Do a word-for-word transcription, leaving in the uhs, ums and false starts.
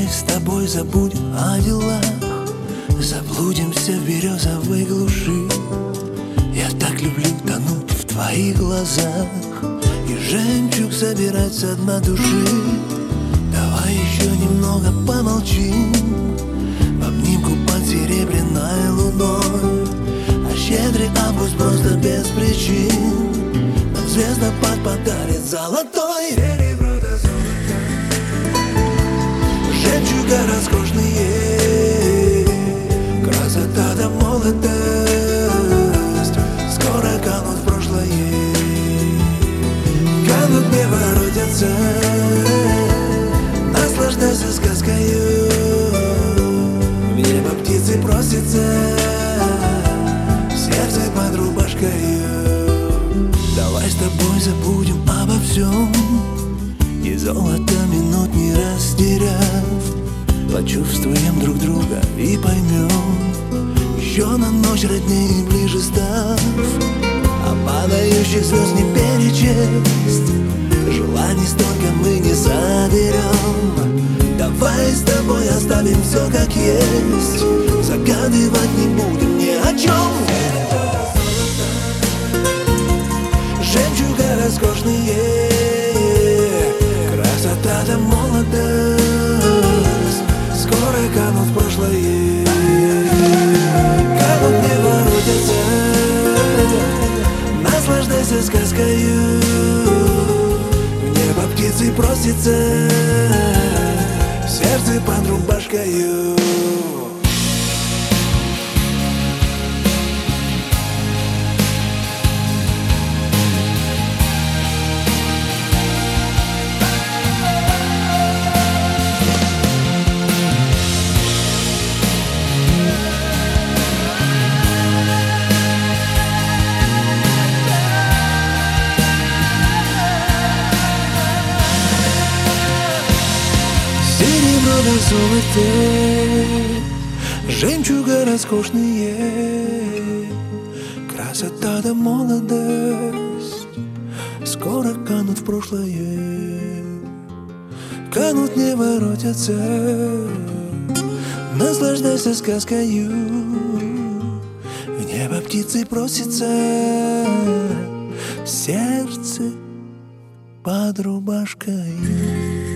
Давай с тобой забудем о делах, заблудимся в березовой глуши. Я так люблю тонуть в твоих глазах и жемчуг собирать со дна души. Давай еще немного помолчим в обнимку под серебряной луной. А щедрый август просто без причин нам звездопад подарит золотой. Серебро до золота, жемчуга роскошные, красота да молодость скоро канут в прошлое. Канут, не воротятся, наслаждайся сказкою. В небо птицы просятся, в сердце под рубашкою. Давай с тобой забудем обо всем и золото минут не растеряв, почувствуем друг друга и поймем, еще на ночь роднее и ближе став. А падающих звезд не перечесть, желаний столько мы не соберем. Давай с тобой оставим все как есть, загадывать не будем ни о чем. Жемчуга роскошные, красота да молодость скоро канут в прошлое. Канут, не воротятся, наслаждайся сказкою. В небо птицы просятся, в сердце под рубашкою. Серебро да золото, жемчуга роскошные, красота да молодость скоро канут в прошлое. Канут, не воротятся, наслаждайся сказкою. В небо птицы просятся, в сердце под рубашкой.